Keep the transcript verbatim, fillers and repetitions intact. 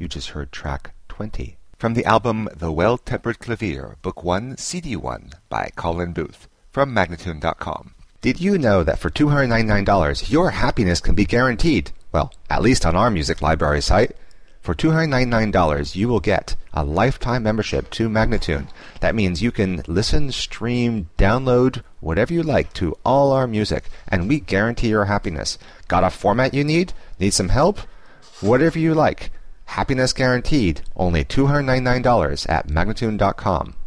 You just heard track twenty. From the album The Well-Tempered Clavier, Book one, C D one by Colin Booth from Magnatune dot com. Did you know that for two hundred ninety-nine dollars your happiness can be guaranteed? Well, at least on our music library site. For two hundred ninety-nine dollars you will get a lifetime membership to Magnatune. That means you can listen, stream, download, whatever you like to all our music, and we guarantee your happiness. Got a format you need? Need some help? Whatever you like. Happiness guaranteed. Only two hundred ninety-nine dollars at Magnatune dot com.